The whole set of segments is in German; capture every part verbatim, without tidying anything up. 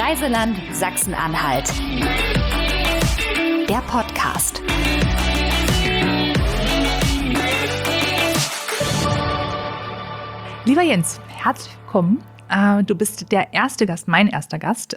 Reiseland Sachsen-Anhalt. Der Podcast. Lieber Jens, herzlich willkommen. Du bist der erste Gast, mein erster Gast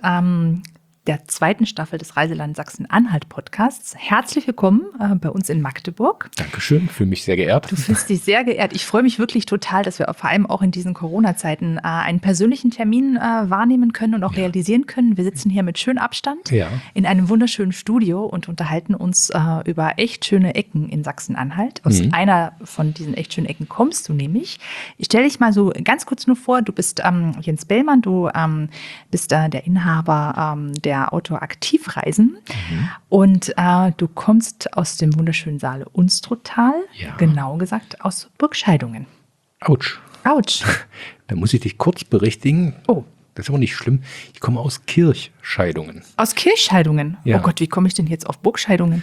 der zweiten Staffel des Reiseland Sachsen-Anhalt Podcasts. Herzlich willkommen äh, bei uns in Magdeburg. Dankeschön, fühle mich sehr geehrt. Du fühlst dich sehr geehrt. Ich freue mich wirklich total, dass wir vor allem auch in diesen Corona-Zeiten äh, einen persönlichen Termin äh, wahrnehmen können und auch ja. realisieren können. Wir sitzen hier mit schönem Abstand ja. in einem wunderschönen Studio und unterhalten uns äh, über echt schöne Ecken in Sachsen-Anhalt. Aus mhm. einer von diesen echt schönen Ecken kommst du nämlich. Ich stelle dich mal so ganz kurz nur vor, du bist ähm, Jens Bellmann, du ähm, bist äh, der Inhaber ähm, der Der Autor Aktivreisen mhm. und äh, du kommst aus dem wunderschönen Saale Unstruttal, ja. genau gesagt aus Burgscheidungen. Autsch. Autsch. Da muss ich dich kurz berichtigen. Oh. Das ist aber nicht schlimm. Ich komme aus Kirchscheidungen. Aus Kirchscheidungen? Ja. Oh Gott, wie komme ich denn jetzt auf Burgscheidungen?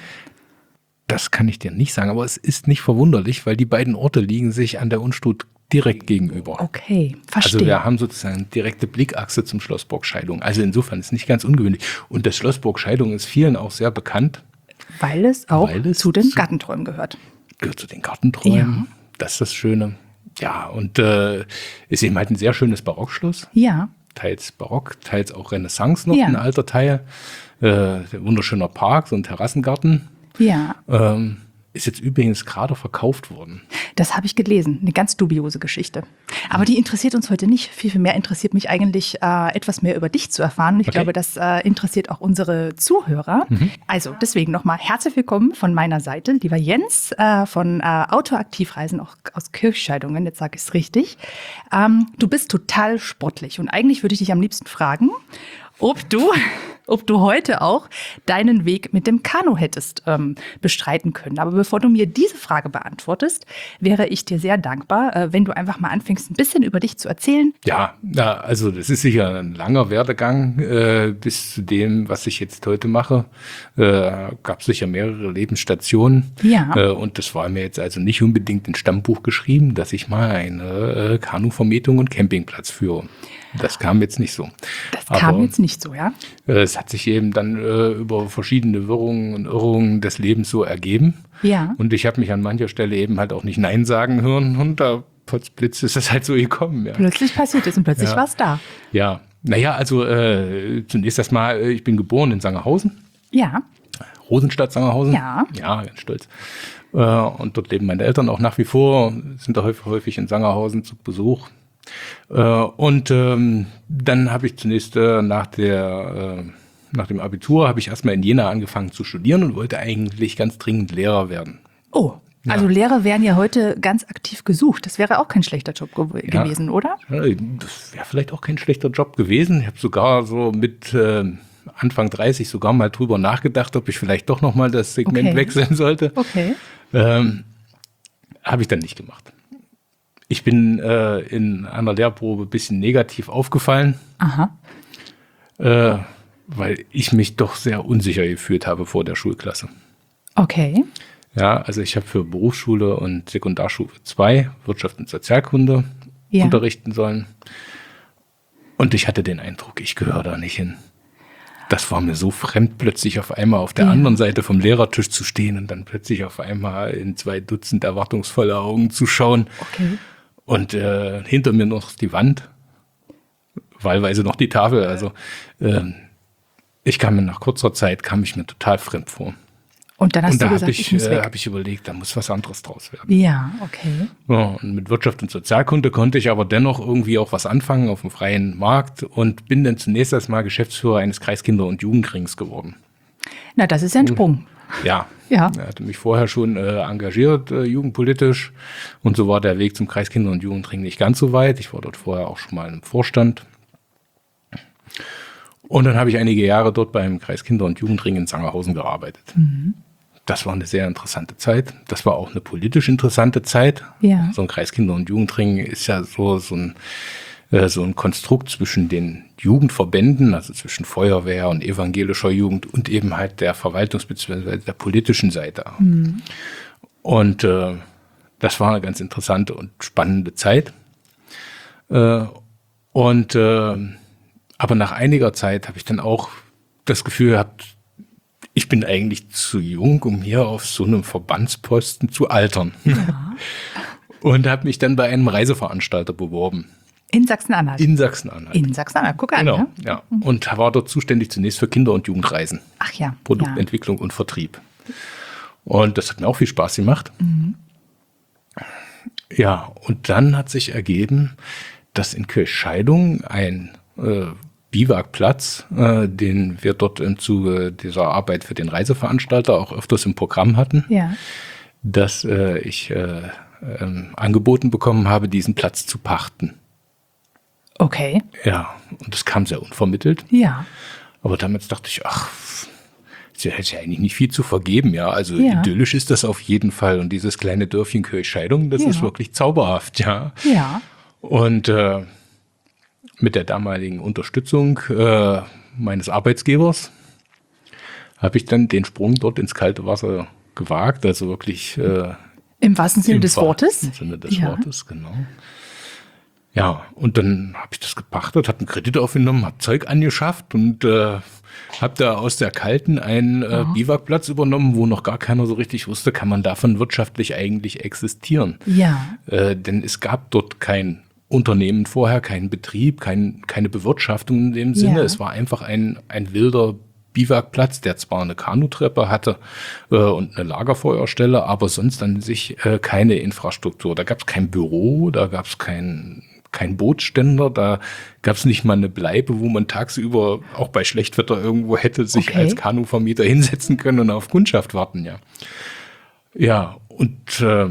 Das kann ich dir nicht sagen, aber es ist nicht verwunderlich, weil die beiden Orte liegen sich an der Unstrut direkt gegenüber. Okay, verstehe. Also wir haben sozusagen direkte Blickachse zum Schloss Burgscheidung. Also insofern ist es nicht ganz ungewöhnlich. Und das Schloss Burgscheidung ist vielen auch sehr bekannt. Weil es auch weil es zu den zu, Gartenträumen gehört. Gehört zu den Gartenträumen. Ja. Das ist das Schöne. Ja, und äh, ist eben halt ein sehr schönes Barockschloss. Ja. Teils Barock, teils auch Renaissance noch, ja. ein alter Teil. Äh, wunderschöner Park, so ein Terrassengarten. Ja. Ähm, Ist jetzt übrigens gerade verkauft worden. Das habe ich gelesen. Eine ganz dubiose Geschichte. Aber die interessiert uns heute nicht. Viel, viel mehr interessiert mich eigentlich, äh, etwas mehr über dich zu erfahren. Ich okay. glaube, das äh, interessiert auch unsere Zuhörer. Mhm. Also deswegen nochmal herzlich willkommen von meiner Seite, lieber Jens, äh, von äh, Autor Aktivreisen, auch aus Kirchscheidungen. Jetzt sage ich es richtig. Ähm, du bist total sportlich. Und eigentlich würde ich dich am liebsten fragen, ob du... ob du heute auch deinen Weg mit dem Kanu hättest ähm, bestreiten können. Aber bevor du mir diese Frage beantwortest, wäre ich dir sehr dankbar, äh, wenn du einfach mal anfängst, ein bisschen über dich zu erzählen. Ja, ja, also das ist sicher ein langer Werdegang äh, bis zu dem, was ich jetzt heute mache. Äh, gab sicher mehrere Lebensstationen. Ja. Äh, und das war mir jetzt also nicht unbedingt in Stammbuch geschrieben, dass ich mal eine äh, Kanuvermietung und Campingplatz führe. Das kam jetzt nicht so. Das kam Aber, jetzt nicht so, ja? Es hat sich eben dann äh, über verschiedene Wirrungen und Irrungen des Lebens so ergeben. Ja. Und ich habe mich an mancher Stelle eben halt auch nicht Nein sagen hören. Und da potzblitz ist das halt so gekommen. Ja. Plötzlich passiert es und plötzlich ja. war es da. Ja, naja, also äh, zunächst erstmal, ich bin geboren in Sangerhausen. Ja. Rosenstadt, Sangerhausen. Ja. Ja, ganz stolz. Äh, und dort leben meine Eltern auch nach wie vor, sind da häufig, häufig in Sangerhausen zu Besuch. Und ähm, dann habe ich zunächst äh, nach der äh, nach dem Abitur habe ich erstmal in Jena angefangen zu studieren und wollte eigentlich ganz dringend Lehrer werden. Oh, ja. Also Lehrer werden ja heute ganz aktiv gesucht. Das wäre auch kein schlechter Job ge- ja. gewesen, oder? Ja, das wäre vielleicht auch kein schlechter Job gewesen. Ich habe sogar so mit äh, Anfang dreißig sogar mal drüber nachgedacht, ob ich vielleicht doch noch mal das Segment okay. wechseln sollte. Okay. Ähm, habe ich dann nicht gemacht. Ich bin äh, in einer Lehrprobe ein bisschen negativ aufgefallen, Aha. Äh, weil ich mich doch sehr unsicher gefühlt habe vor der Schulklasse. Okay. Ja, also ich habe für Berufsschule und Sekundarstufe zwei Wirtschaft und Sozialkunde ja. unterrichten sollen. Und ich hatte den Eindruck, ich gehöre da nicht hin. Das war mir so fremd, plötzlich auf einmal auf der ja. anderen Seite vom Lehrertisch zu stehen und dann plötzlich auf einmal in zwei Dutzend erwartungsvolle Augen zu schauen. Okay. Und äh, hinter mir noch die Wand, wahlweise noch die Tafel. Also äh, ich kam mir nach kurzer Zeit, kam ich mir total fremd vor. Und dann hast und du da gesagt, ich, ich muss äh, weg. habe ich überlegt, da muss was anderes draus werden. Ja, okay. Ja, und mit Wirtschaft und Sozialkunde konnte ich aber dennoch irgendwie auch was anfangen auf dem freien Markt und bin dann zunächst erstmal Geschäftsführer eines Kreiskinder- und Jugendrings geworden. Na, das ist ja ein Sprung. Ja, ja. Er hatte mich vorher schon äh, engagiert, äh, jugendpolitisch. Und so war der Weg zum Kreiskinder- und Jugendring nicht ganz so weit. Ich war dort vorher auch schon mal im Vorstand. Und dann habe ich einige Jahre dort beim Kreiskinder- und Jugendring in Sangerhausen gearbeitet. Mhm. Das war eine sehr interessante Zeit. Das war auch eine politisch interessante Zeit. Ja. So ein Kreiskinder- und Jugendring ist ja so, so ein so ein Konstrukt zwischen den Jugendverbänden, also zwischen Feuerwehr und evangelischer Jugend und eben halt der Verwaltungs- bzw. der politischen Seite. Mhm. Und äh, das war eine ganz interessante und spannende Zeit. Äh, und äh, aber nach einiger Zeit habe ich dann auch das Gefühl gehabt, ich bin eigentlich zu jung, um hier auf so einem Verbandsposten zu altern. Ja. Und habe mich dann bei einem Reiseveranstalter beworben. In Sachsen-Anhalt? In Sachsen-Anhalt. In Sachsen-Anhalt, guck an. Genau, ja. ja. Und war dort zuständig zunächst für Kinder- und Jugendreisen. Ach ja. Produktentwicklung ja. und Vertrieb. Und das hat mir auch viel Spaß gemacht. Mhm. Ja, und dann hat sich ergeben, dass in Kirchscheidung ein äh, Biwakplatz, äh, den wir dort im Zuge dieser Arbeit für den Reiseveranstalter auch öfters im Programm hatten, ja. dass äh, ich äh, äh, angeboten bekommen habe, diesen Platz zu pachten. Okay. Ja, und das kam sehr unvermittelt. Ja. Aber damals dachte ich, ach, es hätte ja eigentlich nicht viel zu vergeben, ja. Also ja. idyllisch ist das auf jeden Fall. Und dieses kleine Dörfchen Kirchscheidung, das ja. ist wirklich zauberhaft, ja. Ja. Und äh, mit der damaligen Unterstützung äh, meines Arbeitsgebers habe ich dann den Sprung dort ins kalte Wasser gewagt. Also wirklich äh, im wahrsten Sinne des Wortes. Im Sinne des ja. Wortes, genau. Ja, und dann habe ich das gepachtet, habe einen Kredit aufgenommen, habe Zeug angeschafft und äh, habe da aus der Kalten einen äh, Biwakplatz übernommen, wo noch gar keiner so richtig wusste, kann man davon wirtschaftlich eigentlich existieren. Ja. Äh, denn es gab dort kein Unternehmen vorher, keinen Betrieb, kein, keine Bewirtschaftung in dem Sinne. Ja. Es war einfach ein, ein wilder Biwakplatz, der zwar eine Kanutreppe hatte äh, und eine Lagerfeuerstelle, aber sonst an sich äh, keine Infrastruktur. Da gab es kein Büro, da gab es kein kein Bootsständer, da gab es nicht mal eine Bleibe, wo man tagsüber auch bei Schlechtwetter irgendwo hätte sich okay. als Kanuvermieter hinsetzen können und auf Kundschaft warten, ja. Ja, und äh,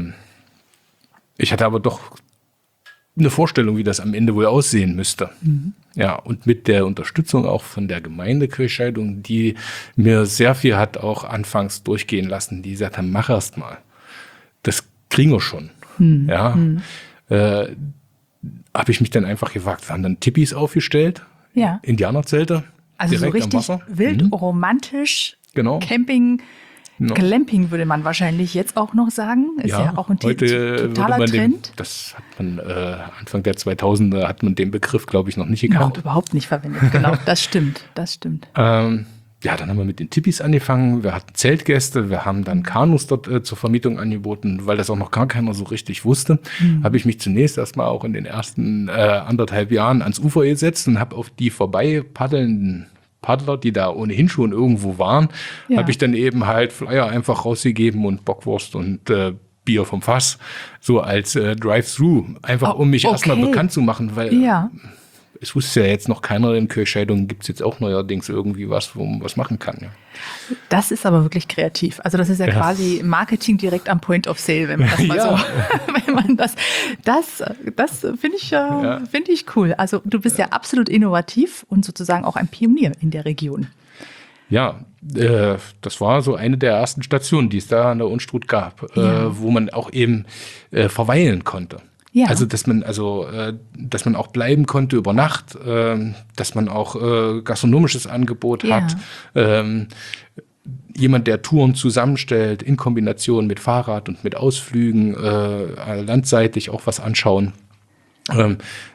ich hatte aber doch eine Vorstellung, wie das am Ende wohl aussehen müsste. Mhm. Ja, und mit der Unterstützung auch von der Gemeinde Kirchscheidung, die mir sehr viel hat auch anfangs durchgehen lassen, die gesagt haben, mach erst mal. Das kriegen wir schon. Mhm. Ja, mhm. äh, habe ich mich dann einfach gewagt. Wir haben dann Tippis aufgestellt, ja. Indianerzelte, also direkt so richtig am Wasser. Wild, mhm. romantisch, genau. Camping, no. Glamping würde man wahrscheinlich jetzt auch noch sagen. Ist ja, ja auch ein heute totaler man Trend. Den, das hat man äh, Anfang der zweitausender hat man den Begriff, glaube ich, noch nicht gekannt. Noch überhaupt nicht verwendet, genau. Das stimmt, das stimmt. ähm, Ja, dann haben wir mit den Tippis angefangen. Wir hatten Zeltgäste, wir haben dann Kanus dort äh, zur Vermietung angeboten, weil das auch noch gar keiner so richtig wusste. Mhm. Habe ich mich zunächst erstmal auch in den ersten äh, anderthalb Jahren ans Ufer gesetzt und habe auf die vorbei paddelnden Paddler, die da ohnehin schon irgendwo waren, ja. habe ich dann eben halt Flyer einfach rausgegeben und Bockwurst und äh, Bier vom Fass, so als äh, Drive-Thru, einfach oh, um mich okay. erstmal bekannt zu machen, weil ja. es wusste ja jetzt noch keiner, in Kirchscheidung gibt es jetzt auch neuerdings irgendwie was, wo man was machen kann. Ja. Das ist aber wirklich kreativ. Also das ist ja, ja. quasi Marketing direkt am Point of Sale, wenn man das mal ja. so, wenn man das, das, das finde ich, äh, ja. finde ich cool. Also du bist ja. ja absolut innovativ und sozusagen auch ein Pionier in der Region. Ja, äh, das war so eine der ersten Stationen, die es da an der Unstrut gab, ja. äh, wo man auch eben äh, verweilen konnte. Ja. Also dass man also äh, dass man auch bleiben konnte über Nacht, äh, dass man auch äh, gastronomisches Angebot ja. hat, ähm, jemand, der Touren zusammenstellt in Kombination mit Fahrrad und mit Ausflügen, äh, landseitig auch was anschauen. Ähm,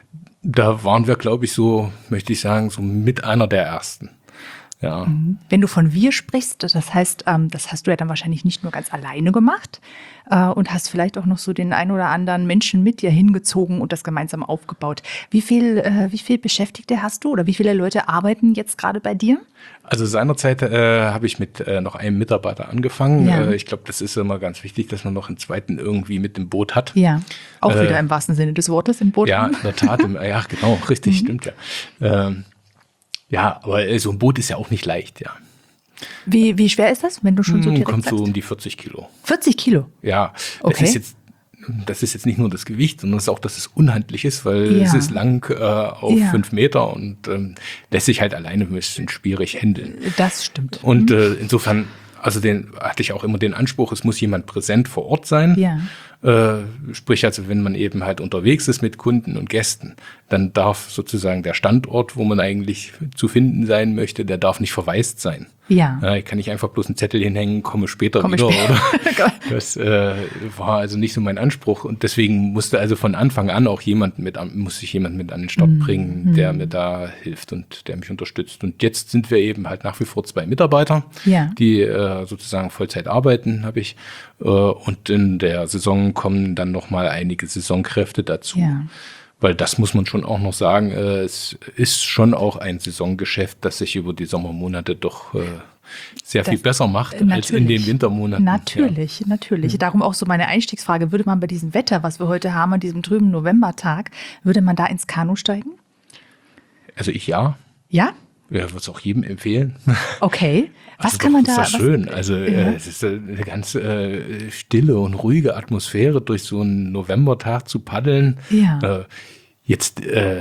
da waren wir, glaube ich, so, möchte ich sagen, so mit einer der ersten. Ja. Wenn du von wir sprichst, das heißt, das hast du ja dann wahrscheinlich nicht nur ganz alleine gemacht und hast vielleicht auch noch so den ein oder anderen Menschen mit dir hingezogen und das gemeinsam aufgebaut. Wie viel, wie viel Beschäftigte hast du oder wie viele Leute arbeiten jetzt gerade bei dir? Also seinerzeit äh, habe ich mit äh, noch einem Mitarbeiter angefangen. Ja. Äh, ich glaube, das ist immer ganz wichtig, dass man noch einen zweiten irgendwie mit im Boot hat. Ja, auch äh, wieder im wahrsten Sinne des Wortes im Boot. Ja, in der Tat. Im, ja, genau, richtig, mhm. stimmt ja. Ähm, Ja, aber so ein Boot ist ja auch nicht leicht, ja. Wie, wie schwer ist das, wenn du schon so direkt Kommt sagst? so um die vierzig Kilo. vierzig Kilo? Ja, okay. das ist jetzt, das ist jetzt nicht nur das Gewicht, sondern es ist auch, dass es unhandlich ist, weil ja. es ist lang äh, auf ja. fünf Meter und ähm, lässt sich halt alleine ein bisschen schwierig handeln. Das stimmt. Und äh, insofern, also den hatte ich auch immer den Anspruch, es muss jemand präsent vor Ort sein. Ja. Äh, sprich also, wenn man eben halt unterwegs ist mit Kunden und Gästen, dann darf sozusagen der Standort, wo man eigentlich zu finden sein möchte, der darf nicht verwaist sein. Ja. ja. Ich kann nicht einfach bloß einen Zettel hinhängen, komme später Komme wieder. später. Oder? Das äh, war also nicht so mein Anspruch. Und deswegen musste also von Anfang an auch jemand mit, an, musste ich jemand mit an den Start Mhm. bringen, der mir da hilft und der mich unterstützt. Und jetzt sind wir eben halt nach wie vor zwei Mitarbeiter, Ja. die äh, sozusagen Vollzeit arbeiten, habe ich. Äh, und in der Saison kommen dann nochmal einige Saisonkräfte dazu. Ja. Weil das muss man schon auch noch sagen, äh, es ist schon auch ein Saisongeschäft, das sich über die Sommermonate doch äh, sehr Das- viel besser macht Natürlich. als in den Wintermonaten. Natürlich, natürlich. Darum auch so meine Einstiegsfrage, würde man bei diesem Wetter, was wir heute haben, an diesem trüben Novembertag, würde man da ins Kanu steigen? Ja. Also ich ja, Ja? ja würde es auch jedem empfehlen. Okay. Was Also kann doch, man da? ist das was- schön. Also Ja. äh, es ist äh, eine ganz äh, stille und ruhige Atmosphäre, durch so einen Novembertag zu paddeln. Ja. Äh, jetzt äh,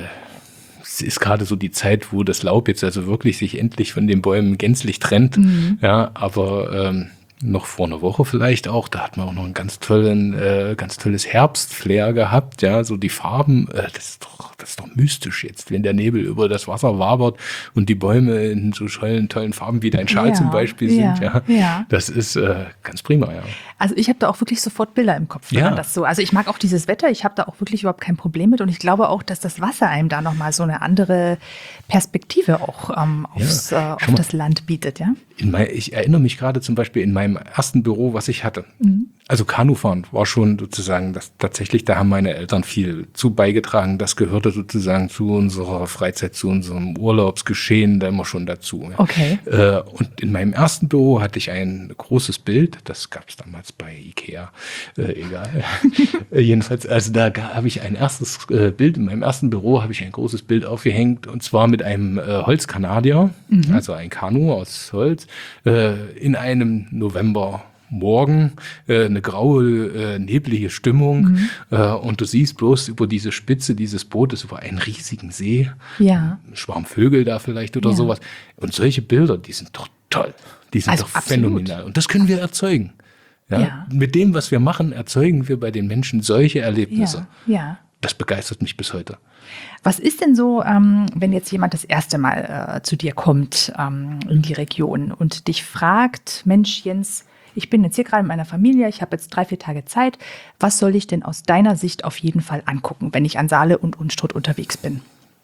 es ist gerade so die Zeit, wo das Laub jetzt also wirklich sich endlich von den Bäumen gänzlich trennt. Mhm. Ja, aber ähm, noch vor einer Woche vielleicht auch, da hat man auch noch einen ganz tollen, äh, ganz tolles Herbstflair gehabt, ja, so die Farben, äh, das ist doch, das ist doch mystisch jetzt, wenn der Nebel über das Wasser wabert und die Bäume in so tollen, tollen Farben wie dein Schal Ja, zum Beispiel ja, sind, ja, ja. das ist äh, ganz prima, ja. Also ich habe da auch wirklich sofort Bilder im Kopf, wenn Ja. man das so. Also ich mag auch dieses Wetter, ich habe da auch wirklich überhaupt kein Problem mit und ich glaube auch, dass das Wasser einem da nochmal so eine andere Perspektive auch ähm, aufs, Ja, äh, auf schau mal. das Land bietet, ja? In mein, ich erinnere mich gerade zum Beispiel in meinem ersten Büro, was ich hatte. Mhm. Also Kanufahren war schon sozusagen, das tatsächlich, da haben meine Eltern viel zu beigetragen. Das gehörte sozusagen zu unserer Freizeit, zu unserem Urlaubsgeschehen da immer schon dazu. Ja. Okay. Äh, und in meinem ersten Büro hatte ich ein großes Bild, das gab es damals bei Ikea, äh, egal. Äh, jedenfalls, also da habe ich ein erstes äh, Bild, in meinem ersten Büro habe ich ein großes Bild aufgehängt und zwar mit einem äh, Holzkanadier, also ein Kanu aus Holz, äh, in einem Novembermorgen, äh, eine graue, äh, neblige Stimmung äh, und du siehst bloß über diese Spitze dieses Bootes, über einen riesigen See, Ja. ein Schwarm Vögel da vielleicht oder Ja. sowas. Und solche Bilder, die sind doch toll. Die sind Also doch absolut. phänomenal. Und das können wir erzeugen. Ja? Ja. Mit dem, was wir machen, erzeugen wir bei den Menschen solche Erlebnisse. Ja, ja. Das begeistert mich bis heute. Was ist denn so, ähm, wenn jetzt jemand das erste Mal äh, zu dir kommt ähm, in die Region und dich fragt, Mensch Jens, ich bin jetzt hier gerade mit meiner Familie, ich habe jetzt drei, vier Tage Zeit. Was soll ich denn aus deiner Sicht auf jeden Fall angucken, wenn ich an Saale und Unstrut unterwegs bin?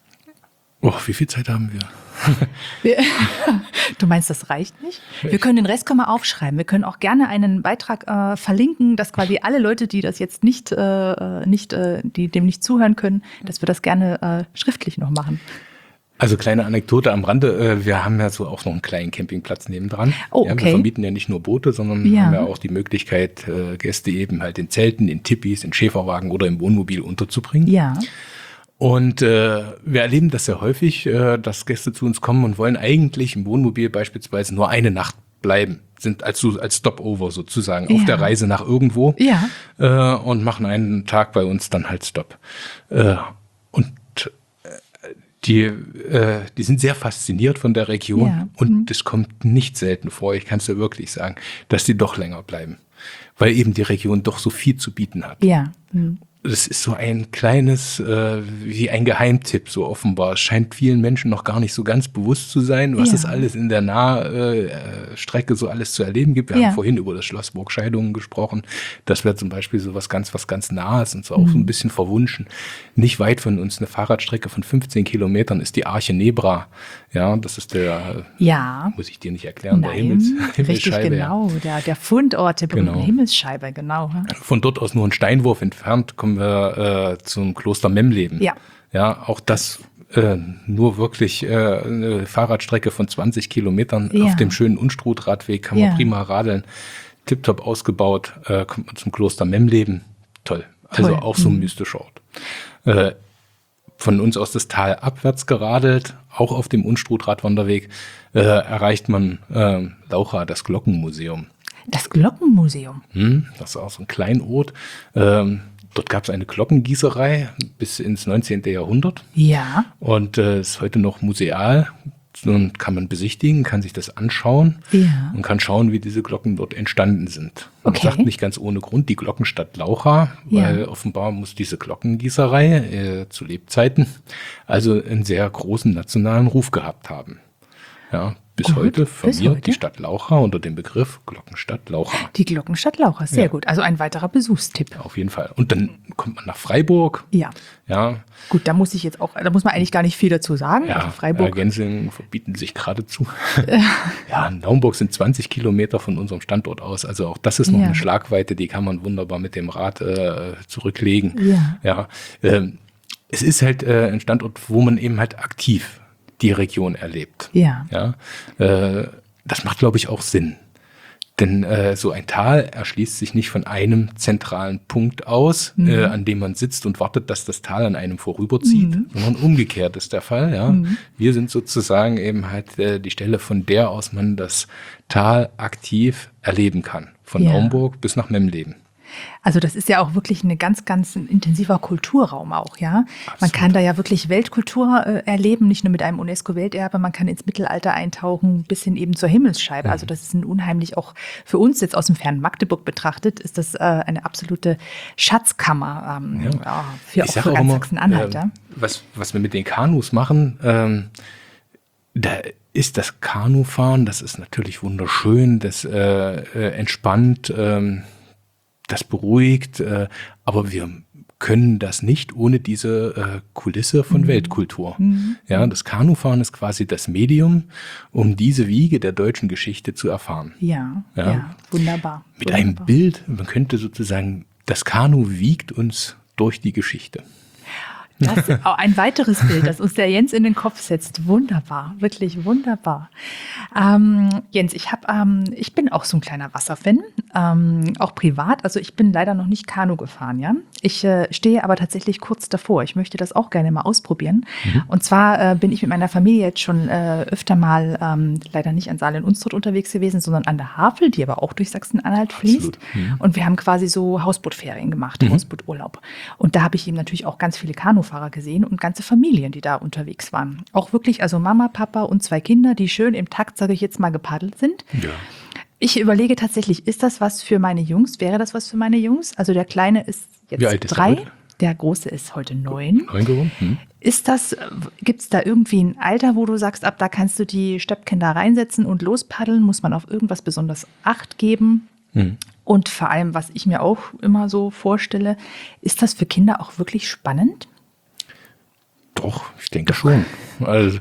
Oh, wie viel Zeit haben wir? Wir- Du meinst, das reicht nicht? Wir können den Rest können wir aufschreiben. Wir können auch gerne einen Beitrag äh, verlinken, dass quasi alle Leute, die das jetzt nicht, äh, nicht äh, die dem nicht zuhören können, dass wir das gerne äh, schriftlich noch machen. Also kleine Anekdote am Rande. äh, Wir haben ja so auch noch einen kleinen Campingplatz nebendran. Oh, Ja, okay. wir vermieten ja nicht nur Boote, sondern Ja. haben ja auch die Möglichkeit, äh, Gäste eben halt in Zelten, in Tippis, in Schäferwagen oder im Wohnmobil unterzubringen. Ja, Und äh, wir erleben das sehr häufig, äh, dass Gäste zu uns kommen und wollen eigentlich im Wohnmobil beispielsweise nur eine Nacht bleiben, sind als, so- als Stopover sozusagen auf Ja. der Reise nach irgendwo Ja. äh, und machen einen Tag bei uns dann halt Stopp. Äh, und äh, die, äh, die sind sehr fasziniert von der Region Ja. und es kommt nicht selten vor, ich kann es dir wirklich sagen, dass die doch länger bleiben, weil eben die Region doch so viel zu bieten hat. ja. Hm. Das ist so ein kleines, äh, wie ein Geheimtipp, so offenbar. Es scheint vielen Menschen noch gar nicht so ganz bewusst zu sein, was Ja. es alles in der Nahstrecke so alles zu erleben gibt. Wir Ja. haben vorhin über das Schloss Burgscheidungen gesprochen. Das wäre zum Beispiel so was ganz, was ganz Nahes und so auch so Mhm. ein bisschen verwunschen. Nicht weit von uns, eine Fahrradstrecke von fünfzehn Kilometern, ist die Arche Nebra. Ja, das ist der, Ja. muss ich dir nicht erklären, der Nein, Himmels, richtig Himmelsscheibe. ja. genau. Der, der Fundort der berühmten Genau. Himmelsscheibe, genau. Von dort aus nur einen Steinwurf entfernt kommen wir äh, zum Kloster Memleben. Ja. Ja, auch das äh, nur wirklich äh, eine Fahrradstrecke von zwanzig Kilometern Ja. auf dem schönen Unstrutradweg, kann man Ja. prima radeln. Tipptopp ausgebaut, äh, kommt man zum Kloster Memleben. Toll. Also Toll. auch so ein Mhm. mystischer Ort. Äh, von uns aus das Tal abwärts geradelt, auch auf dem Unstrutradwanderweg, äh, erreicht man äh, Laucha, das Glockenmuseum. Das Glockenmuseum. Hm, das ist auch so ein Kleinod. Ähm, dort gab es eine Glockengießerei bis ins neunzehnten Jahrhundert Ja. und äh, ist heute noch museal. Und kann man besichtigen, kann sich das anschauen Ja. und kann schauen, wie diese Glocken dort entstanden sind. Man Okay. sagt nicht ganz ohne Grund die Glockenstadt Laucha, Ja. weil offenbar muss diese Glockengießerei äh, zu Lebzeiten also einen sehr großen nationalen Ruf gehabt haben. Ja, bis Gut, heute bis firmiert heute. die Stadt Laucha unter dem Begriff Glockenstadt Laucha. Die Glockenstadt Laucha, sehr Ja. gut. Also ein weiterer Besuchstipp. Auf jeden Fall. Und dann kommt man nach Freiburg. Ja. Ja, Gut, da muss ich jetzt auch, da muss man eigentlich gar nicht viel dazu sagen. ja, Also Freiburg. Ergänzungen verbieten sich geradezu. Ja, Naumburg sind zwanzig Kilometer von unserem Standort aus. Also auch das ist noch Ja. eine Schlagweite, die kann man wunderbar mit dem Rad äh, zurücklegen. Ja. Ja, ähm, es ist halt äh, ein Standort, wo man eben halt aktiv die Region erlebt. Ja. Ja, äh, das macht, glaube ich, auch Sinn. Denn äh, so ein Tal erschließt sich nicht von einem zentralen Punkt aus, Mhm. äh, an dem man sitzt und wartet, dass das Tal an einem vorüberzieht, Mhm. sondern umgekehrt ist der Fall. Ja, Mhm. wir sind sozusagen eben halt äh, die Stelle, von der aus man das Tal aktiv erleben kann, von Ja. Naumburg bis nach Memleben. Also das ist ja auch wirklich ein ganz, ganz intensiver Kulturraum auch, ja. Man Absolut. kann da ja wirklich Weltkultur äh, erleben, nicht nur mit einem UNESCO-Welterbe, man kann ins Mittelalter eintauchen, bis hin eben zur Himmelsscheibe. Mhm. Also das ist ein unheimlich, auch für uns jetzt aus dem fernen Magdeburg betrachtet, ist das äh, eine absolute Schatzkammer ähm, Ja. ja, für, Ich auch sag für auch ganz immer, Sachsen-Anhalt. ja. ähm, was, was wir mit den Kanus machen, ähm, da ist das Kanufahren, das ist natürlich wunderschön, das äh, äh, entspannt, ähm, das beruhigt, äh, aber wir können das nicht ohne diese äh, Kulisse von Mhm. Weltkultur. Mhm. Ja, das Kanufahren ist quasi das Medium, um diese Wiege der deutschen Geschichte zu erfahren. Ja, Ja. ja, wunderbar. Mit einem wunderbar. Bild, man könnte sozusagen, das Kanu wiegt uns durch die Geschichte. Das ist auch ein weiteres Bild, das uns der Jens in den Kopf setzt. Wunderbar, wirklich wunderbar. Ähm, Jens, ich hab, ähm, ich bin auch so ein kleiner Wasserfan, ähm, auch privat. Also ich bin leider noch nicht Kanu gefahren, ja. Ich äh, stehe aber tatsächlich kurz davor. Ich möchte das auch gerne mal ausprobieren. Mhm. Und zwar äh, bin ich mit meiner Familie jetzt schon äh, öfter mal ähm, leider nicht an Saale und Unstrut unterwegs gewesen, sondern an der Havel, die aber auch durch Sachsen-Anhalt fließt. Absolut. Mhm. Und wir haben quasi so Hausbootferien gemacht, Mhm. Hausbooturlaub. Und da habe ich eben natürlich auch ganz viele Kanufahrer gesehen und ganze Familien, die da unterwegs waren. Auch wirklich, also Mama, Papa und zwei Kinder, die schön im Takt, sage ich jetzt mal, gepaddelt sind. Ja. Ich überlege tatsächlich, ist das was für meine Jungs? Wäre das was für meine Jungs? Also der Kleine ist jetzt Wie alt ist er drei, heute? der Große ist heute neun. Neun geworden? Hm. Ist das, gibt es da irgendwie ein Alter, wo du sagst, ab da kannst du die Stöpken reinsetzen und lospaddeln? Muss man auf irgendwas besonders Acht geben? Hm. Und vor allem, was ich mir auch immer so vorstelle, ist das für Kinder auch wirklich spannend? Doch, ich denke schon. Also,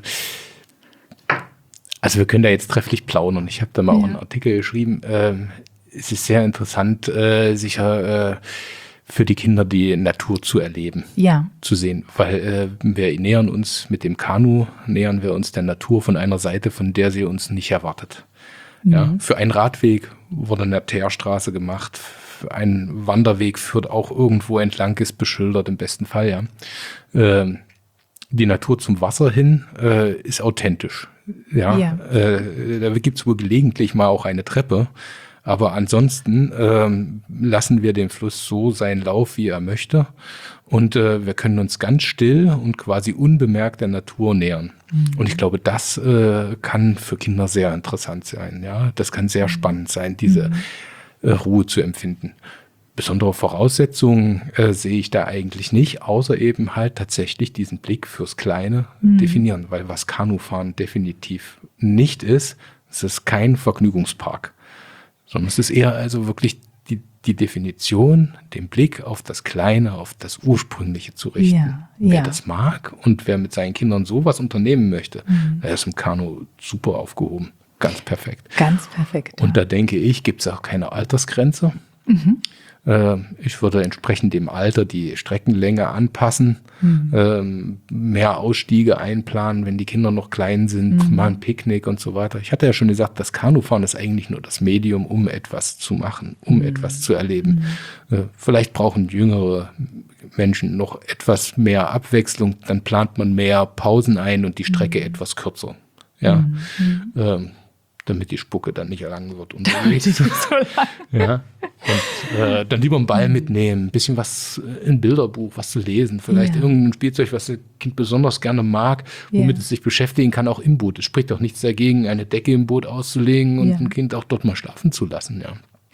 also wir können da jetzt trefflich plaudern. Ich habe da mal Ja. auch einen Artikel geschrieben. Ähm, es ist sehr interessant, äh, sicher äh, für die Kinder die Natur zu erleben, Ja. zu sehen. Weil äh, wir nähern uns mit dem Kanu, nähern wir uns der Natur von einer Seite, von der sie uns nicht erwartet. Ja, für einen Radweg wurde eine Teerstraße gemacht. Ein Wanderweg führt auch irgendwo entlang, ist beschildert im besten Fall, ja. Ähm, die Natur zum Wasser hin äh, ist authentisch. Ja, Ja. Äh, da gibt es wohl gelegentlich mal auch eine Treppe. Aber ansonsten ähm, lassen wir den Fluss so seinen Lauf, wie er möchte. Und äh, wir können uns ganz still und quasi unbemerkt der Natur nähern. Mhm. Und ich glaube, das äh, kann für Kinder sehr interessant sein. Ja, das kann sehr spannend sein, diese mhm. äh, Ruhe zu empfinden. Besondere Voraussetzungen äh, sehe ich da eigentlich nicht, außer eben halt tatsächlich diesen Blick fürs Kleine mhm. definieren. Weil was Kanufahren definitiv nicht ist, es ist kein Vergnügungspark. Sondern es ist eher also wirklich die, die Definition, den Blick auf das Kleine, auf das Ursprüngliche zu richten. Ja, wer ja. das mag und wer mit seinen Kindern sowas unternehmen möchte, Mhm. der ist im Kanu super aufgehoben. Ganz perfekt. Ganz perfekt. Ja. Und da denke ich, gibt es auch keine Altersgrenze. Mhm. Äh, ich würde entsprechend dem Alter die Streckenlänge anpassen, Mhm. ähm, mehr Ausstiege einplanen, wenn die Kinder noch klein sind, Mhm. mal ein Picknick und so weiter. Ich hatte ja schon gesagt, das Kanufahren ist eigentlich nur das Medium, um etwas zu machen, um Mhm. etwas zu erleben. Äh, vielleicht brauchen jüngere Menschen noch etwas mehr Abwechslung, dann plant man mehr Pausen ein und die Strecke Mhm. etwas kürzer. Ja, Mhm. ähm, damit die Spucke dann nicht lang wird. Damit unterwegs. die nicht so lang- Ja. Und äh, dann lieber einen Ball mitnehmen, ein bisschen was, äh, ein Bilderbuch, was zu lesen, vielleicht Ja. irgendein Spielzeug, was das Kind besonders gerne mag, womit Ja. es sich beschäftigen kann, auch im Boot. Es spricht doch nichts dagegen, eine Decke im Boot auszulegen und Ja. ein Kind auch dort mal schlafen zu lassen. Ja.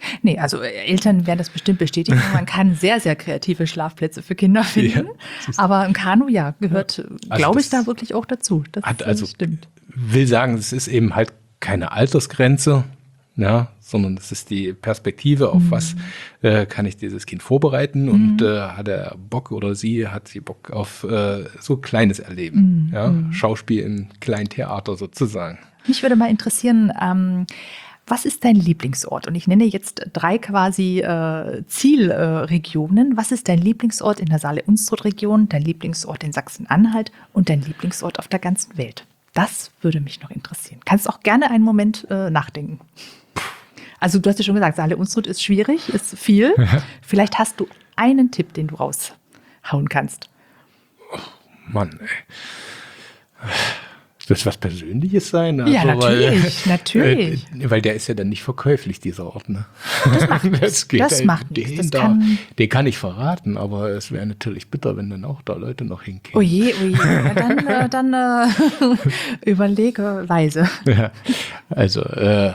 Nee, also Eltern werden das bestimmt bestätigen. Man kann sehr, sehr kreative Schlafplätze für Kinder finden. Ja, aber ein Kanu, ja, gehört, also glaube ich, da wirklich auch dazu. Das hat also, stimmt. Will sagen, es ist eben halt keine Altersgrenze, ja, sondern es ist die Perspektive, auf mhm. was äh, kann ich dieses Kind vorbereiten mhm. und äh, hat er Bock oder sie hat sie Bock auf äh, so kleines Erleben, mhm. ja, Schauspiel im kleinen Theater sozusagen. Mich würde mal interessieren, ähm, was ist dein Lieblingsort? Und ich nenne jetzt drei quasi äh, Zielregionen. Äh, was ist dein Lieblingsort in der Saale-Unstrut-Region, dein Lieblingsort in Sachsen-Anhalt und dein Lieblingsort auf der ganzen Welt? Das würde mich noch interessieren. Kannst auch gerne einen Moment äh, nachdenken. Also du hast ja schon gesagt, Saale-Unstrut ist schwierig, ist viel. Ja. Vielleicht hast du einen Tipp, den du raushauen kannst. Oh, Mann, ey. Das was Persönliches sein? Also, ja, natürlich, weil, natürlich. Äh, weil der ist ja dann nicht verkäuflich, dieser Ort. Ne? Das macht nichts. Das, geht, das macht den, nichts. Da, kann den kann ich verraten, aber es wäre natürlich bitter, wenn dann auch da Leute noch hinkämen. Oh je, oh je. Dann, äh, dann äh, überlege weise. Ja, also, äh,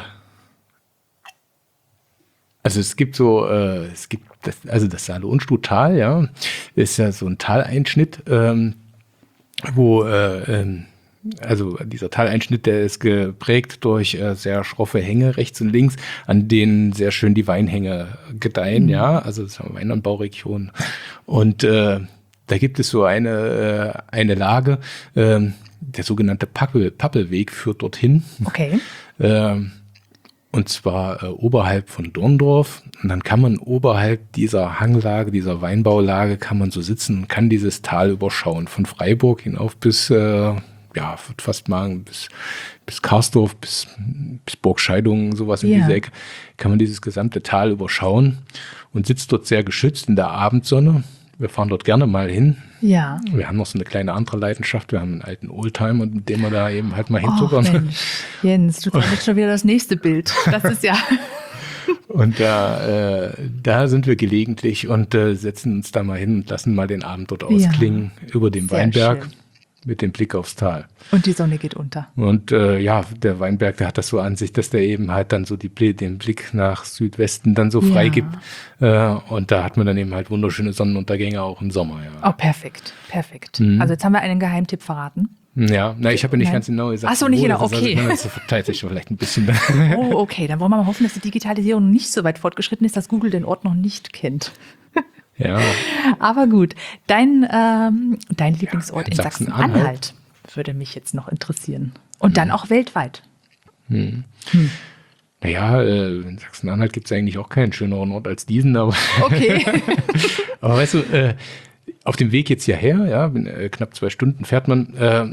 also es gibt so, äh, es gibt, das, also das Saale-Unstrut-Tal, ja, ist ja so ein Taleinschnitt, ähm, wo, äh, ähm, also dieser Taleinschnitt, der ist geprägt durch äh, sehr schroffe Hänge rechts und links, an denen sehr schön die Weinhänge gedeihen, mhm. ja, also das ist eine Weinanbauregion. Und äh, da gibt es so eine, äh, eine Lage, äh, der sogenannte Pappel, Pappelweg führt dorthin. Okay. Äh, und zwar äh, oberhalb von Dorndorf. Und dann kann man oberhalb dieser Hanglage, dieser Weinbaulage, kann man so sitzen und kann dieses Tal überschauen. Von Freiburg hinauf bis, äh, ja, würde fast sagen, bis, bis Karsdorf, bis, bis Burgscheidungen, sowas in ja. dieser Ecke, kann man dieses gesamte Tal überschauen und sitzt dort sehr geschützt in der Abendsonne. Wir fahren dort gerne mal hin. Ja. Wir haben noch so eine kleine andere Leidenschaft. Wir haben einen alten Oldtimer, mit dem wir da eben halt mal oh, hintuckern. Mensch, Jens, du hast schon wieder das nächste Bild. Das ist ja... Und da, äh, da sind wir gelegentlich und äh, setzen uns da mal hin und lassen mal den Abend dort ausklingen ja. über dem Sehr Weinberg. Schön. Mit dem Blick aufs Tal. Und die Sonne geht unter. Und äh, ja, der Weinberg, der hat das so an sich, dass der eben halt dann so die, den Blick nach Südwesten dann so ja. frei gibt. Äh, und da hat man dann eben halt wunderschöne Sonnenuntergänge auch im Sommer. Ja. Oh, perfekt, perfekt. Mhm. Also jetzt haben wir einen Geheimtipp verraten. Ja, na, ich habe ja nicht Nein. ganz genau gesagt. Ach so, nicht genau, okay. Also, das verteilt sich vielleicht ein bisschen. Oh, okay, dann wollen wir mal hoffen, dass die Digitalisierung nicht so weit fortgeschritten ist, dass Google den Ort noch nicht kennt. Ja. Aber gut, dein, ähm, dein Lieblingsort ja, in Sachsen-Anhalt Sachsen würde mich jetzt noch interessieren. Und hm. dann auch weltweit. Hm. Hm. Naja, äh, in Sachsen-Anhalt gibt es eigentlich auch keinen schöneren Ort als diesen. Aber, okay. aber weißt du, äh, auf dem Weg jetzt hierher, ja, bin, äh, knapp zwei Stunden fährt man, äh,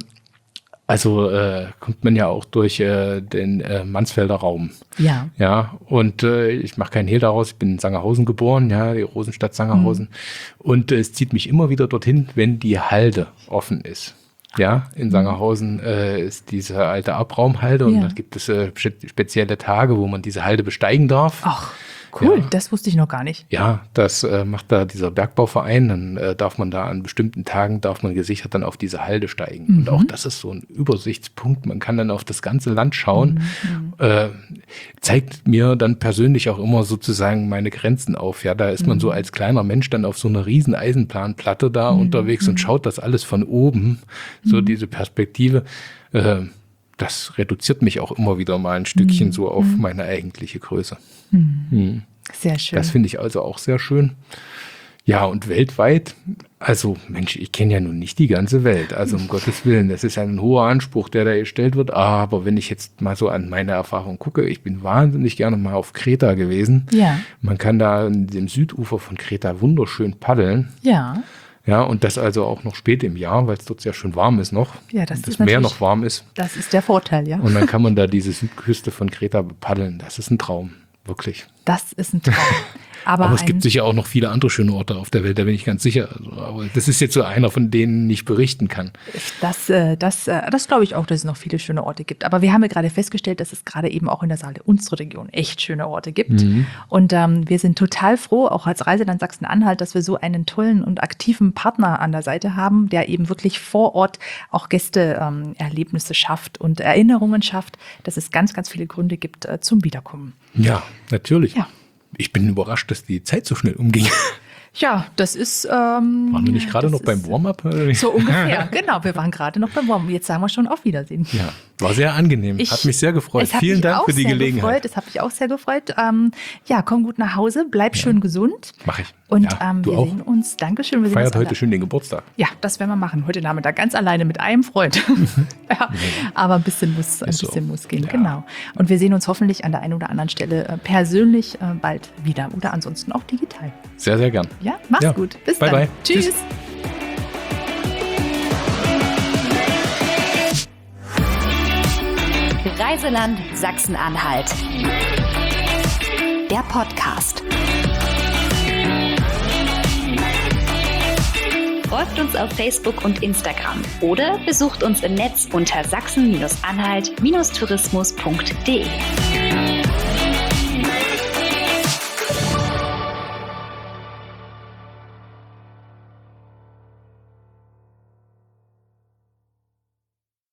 also äh, kommt man ja auch durch äh, den äh, Mansfelder Raum. Ja. Ja, und äh, ich mache keinen Hehl daraus, ich bin in Sangerhausen geboren, ja, die Rosenstadt Sangerhausen. Mhm. Und äh, es zieht mich immer wieder dorthin, wenn die Halde offen ist. Ja, in Sangerhausen äh, ist diese alte Abraumhalde und ja. da gibt es äh, spezielle Tage, wo man diese Halde besteigen darf. Ach. Cool, ja. Das wusste ich noch gar nicht. Ja, das äh, macht da dieser Bergbauverein. Dann äh, darf man da an bestimmten Tagen, darf man gesichert dann auf diese Halde steigen. Mhm. Und auch das ist so ein Übersichtspunkt. Man kann dann auf das ganze Land schauen. Mhm. Äh, zeigt mir dann persönlich auch immer sozusagen meine Grenzen auf. Ja, da ist mhm. man so als kleiner Mensch dann auf so einer riesen Eisenbahnplatte da mhm. unterwegs und schaut das alles von oben. So mhm. diese Perspektive. Äh, das reduziert mich auch immer wieder mal ein Stückchen mhm. so auf meine eigentliche Größe. Mhm. Mhm. Sehr schön. Das finde ich also auch sehr schön. Ja, und weltweit, also Mensch, ich kenne ja nun nicht die ganze Welt, also um Gottes Willen, das ist ein hoher Anspruch, der da gestellt wird, aber wenn ich jetzt mal so an meine Erfahrung gucke, ich bin wahnsinnig gerne mal auf Kreta gewesen. Ja. Man kann da an dem Südufer von Kreta wunderschön paddeln. Ja. Ja, und das also auch noch spät im Jahr, weil es dort sehr schön warm ist noch. Ja, das, das ist Meer noch warm ist. Das ist der Vorteil, ja. Und dann kann man da diese Südküste von Kreta paddeln. Das ist ein Traum, wirklich. Das ist ein Traum. Aber, aber es gibt sicher auch noch viele andere schöne Orte auf der Welt, da bin ich ganz sicher. Also, aber das ist jetzt so einer, von denen ich berichten kann. Das, das, das glaube ich auch, dass es noch viele schöne Orte gibt. Aber wir haben ja gerade festgestellt, dass es gerade eben auch in der Saale-Unstrut-Region echt schöne Orte gibt. Mhm. Und ähm, wir sind total froh, auch als Reiseland Sachsen-Anhalt, dass wir so einen tollen und aktiven Partner an der Seite haben, der eben wirklich vor Ort auch Gästeerlebnisse ähm, schafft und Erinnerungen schafft, dass es ganz, ganz viele Gründe gibt äh, zum Wiederkommen. Ja, natürlich. Ja. ich bin überrascht, dass die Zeit so schnell umging. Ja, das ist... Ähm, waren wir nicht gerade noch beim Warm-up? So ungefähr, genau. Wir waren gerade noch beim Warm-up. Jetzt sagen wir schon auf Wiedersehen. Ja, war sehr angenehm. Ich, hat mich sehr gefreut. Es hat Vielen mich Dank auch für die sehr Gelegenheit. Gefreut. Es hat mich auch sehr gefreut. Ähm, ja, komm gut nach Hause, bleib ja. schön gesund. Mach ich. Und ja, ähm, du wir auch. sehen uns. Dankeschön. Wir Feiert sehen uns heute schön den Geburtstag. Ja, das werden wir machen. Heute Nachmittag ganz alleine mit einem Freund. ja, aber ein bisschen muss, ein bisschen so. muss gehen. Ja. Genau. Und wir sehen uns hoffentlich an der einen oder anderen Stelle äh, persönlich äh, bald wieder oder ansonsten auch digital. Sehr, sehr gern. Ja, mach's ja. gut. Bis bye, dann. Bye. Tschüss. Tschüss. Reiseland Sachsen-Anhalt. Der Podcast. Folgt uns auf Facebook und Instagram oder besucht uns im Netz unter sachsen Anhalt Tourismus punkt de.